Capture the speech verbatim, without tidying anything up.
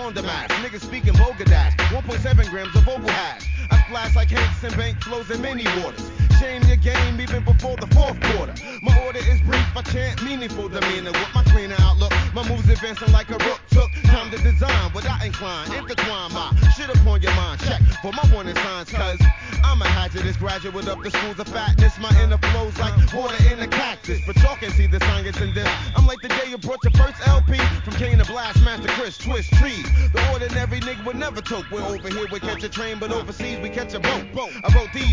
laundromat. Niggas speaking vulgar dash. one point seven grams of vocal hash. I splash like Hanks and Bank flows in many waters. Shame your game even before the fourth quarter. My order is brief, I chant meaningful demeanor. With my cleaner outlook, my moves advancing like a rook. Took time to design what I incline. Intertwine my shit upon your mind. Check for my warning signs, cause I'm a hazardous graduate of the schools of fatness. My inner flows like water in a cactus. But y'all can see the science in this. I'm like the day you brought your first L P. From Kane to Blast, Master Chris, Twist, Trees. The ordinary nigga would never toke. We're over here, we catch a train, but overseas we catch a boat. I wrote these